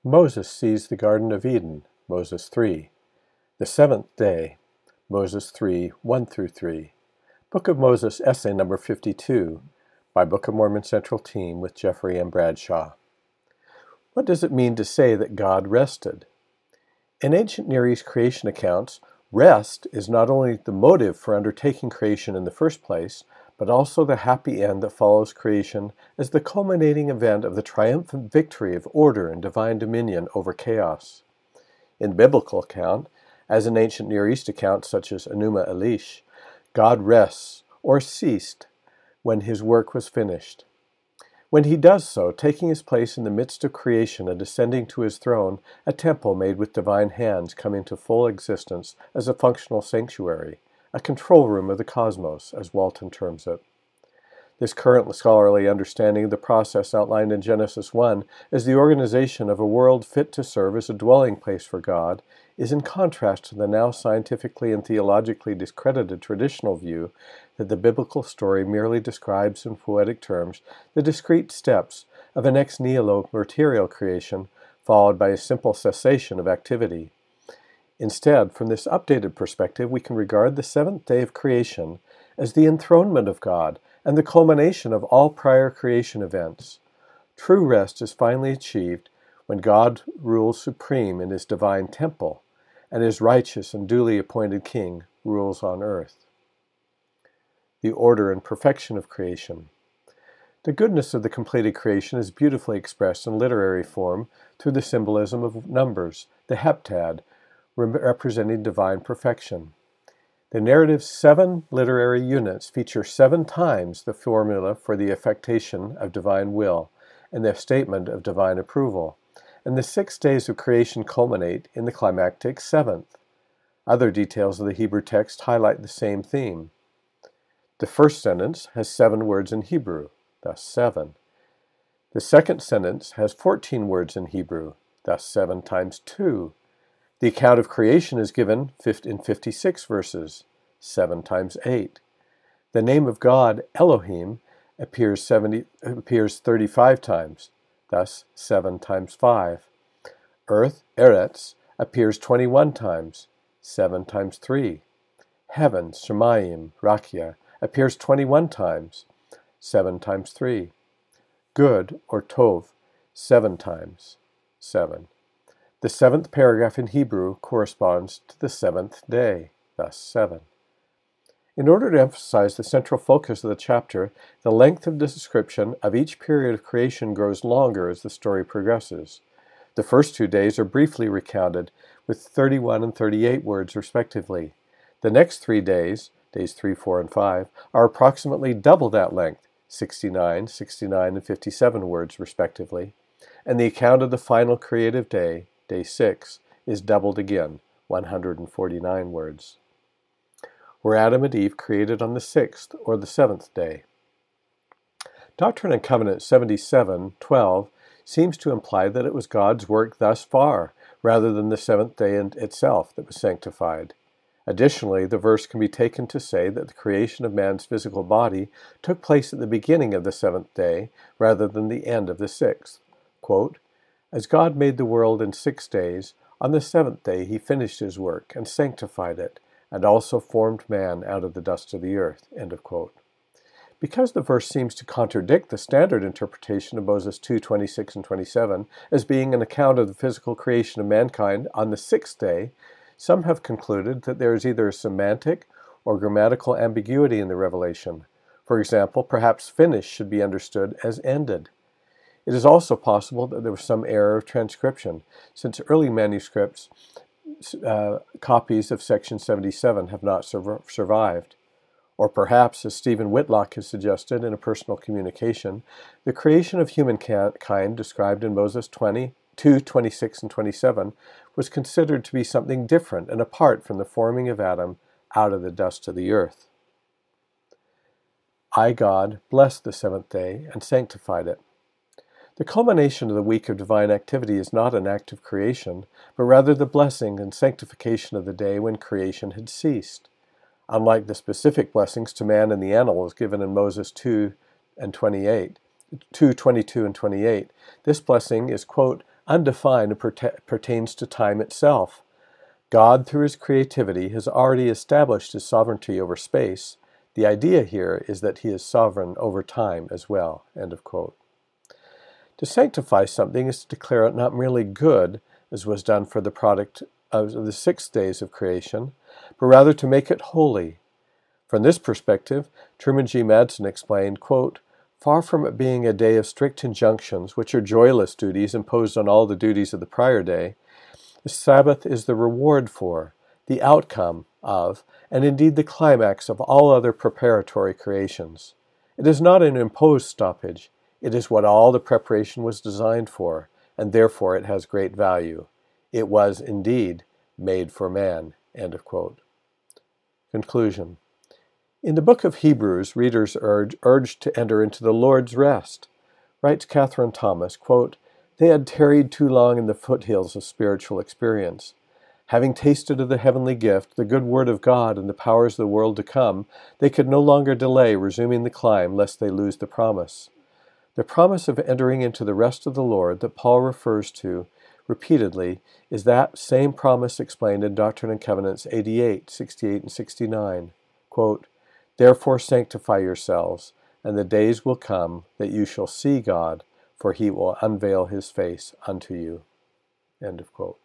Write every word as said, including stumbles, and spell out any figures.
Moses sees the Garden of Eden, Moses three. The seventh day, Moses three, one through three. Book of Moses essay number fifty-two, by Book of Mormon Central Team with Jeffrey M. Bradshaw. What does it mean to say that God rested? In ancient Near East creation accounts, rest is not only the motive for undertaking creation in the first place, but also the happy end that follows creation as the culminating event of the triumphant victory of order and divine dominion over chaos. In biblical account, as in ancient Near East accounts such as Enuma Elish, God rests or ceased when his work was finished. When he does so, taking his place in the midst of creation and ascending to his throne, a temple made with divine hands come into full existence as a functional sanctuary, a control room of the cosmos, as Walton terms it. This current scholarly understanding of the process outlined in Genesis one as the organization of a world fit to serve as a dwelling place for God is in contrast to the now scientifically and theologically discredited traditional view that the biblical story merely describes in poetic terms the discrete steps of an ex nihilo material creation followed by a simple cessation of activity. Instead, from this updated perspective, we can regard the seventh day of creation as the enthronement of God and the culmination of all prior creation events. True rest is finally achieved when God rules supreme in his divine temple, and his righteous and duly appointed king rules on earth. The order and perfection of creation. The goodness of the completed creation is beautifully expressed in literary form through the symbolism of numbers, the heptad, representing divine perfection. The narrative's seven literary units feature seven times the formula for the affectation of divine will and the statement of divine approval, and the six days of creation culminate in the climactic seventh. Other details of the Hebrew text highlight the same theme. The first sentence has seven words in Hebrew, thus seven. The second sentence has fourteen words in Hebrew, thus seven times two. The account of creation is given in fifty-six verses, seven times eight. The name of God, Elohim, appears, seventy, appears thirty-five times, thus seven times five. Earth, Eretz, appears twenty-one times, seven times three. Heaven, Shemayim, Rakia, appears twenty-one times, seven times three. Good, or Tov, seven times, seven. The seventh paragraph in Hebrew corresponds to the seventh day, thus seven. In order to emphasize the central focus of the chapter, the length of the description of each period of creation grows longer as the story progresses. The first two days are briefly recounted, with thirty-one and thirty-eight words respectively. The next three days, days three, four, and five, are approximately double that length, sixty-nine, sixty-nine, and fifty-seven words respectively, and the account of the final creative day, Day six, is doubled again, one hundred forty-nine words. Were Adam and Eve created on the sixth or the seventh day? Doctrine and Covenants seventy-seven twelve seems to imply that it was God's work thus far, rather than the seventh day itself that was sanctified. Additionally, the verse can be taken to say that the creation of man's physical body took place at the beginning of the seventh day, rather than the end of the sixth. Quote, As God made the world in six days, on the seventh day he finished his work and sanctified it, and also formed man out of the dust of the earth. End of quote. Because the verse seems to contradict the standard interpretation of Moses two, twenty-six, and twenty-seven as being an account of the physical creation of mankind on the sixth day, some have concluded that there is either a semantic or grammatical ambiguity in the revelation. For example, perhaps finished should be understood as ended. It is also possible that there was some error of transcription, since early manuscripts, uh, copies of section seventy-seven have not sur- survived. Or perhaps, as Stephen Whitlock has suggested in a personal communication, the creation of humankind described in Moses twenty, two, twenty-six, and twenty-seven was considered to be something different and apart from the forming of Adam out of the dust of the earth. I, God, blessed the seventh day and sanctified it. The culmination of the week of divine activity is not an act of creation, but rather the blessing and sanctification of the day when creation had ceased. Unlike the specific blessings to man and the animals given in Moses two and twenty-eight, two, twenty-two and twenty-eight, this blessing is, quote, undefined and perta- pertains to time itself. God, through his creativity, has already established his sovereignty over space. The idea here is that he is sovereign over time as well." End of quote. To sanctify something is to declare it not merely good, as was done for the product of the six days of creation, but rather to make it holy. From this perspective, Truman G. Madsen explained, quote, "Far from it being a day of strict injunctions, which are joyless duties imposed on all the duties of the prior day, the Sabbath is the reward for, the outcome of, and indeed the climax of all other preparatory creations. It is not an imposed stoppage. It is what all the preparation was designed for, and therefore it has great value. It was indeed made for man." End of quote. Conclusion. In the book of Hebrews, readers are urged to enter into the Lord's rest. Writes Catherine Thomas, quote, "They had tarried too long in the foothills of spiritual experience. Having tasted of the heavenly gift, the good word of God, and the powers of the world to come, they could no longer delay resuming the climb lest they lose the promise. The promise of entering into the rest of the Lord that Paul refers to repeatedly is that same promise explained in Doctrine and Covenants eighty-eight, sixty-eight, and sixty-nine. Quote, "Therefore sanctify yourselves, and the days will come that you shall see God, for he will unveil his face unto you." End of quote.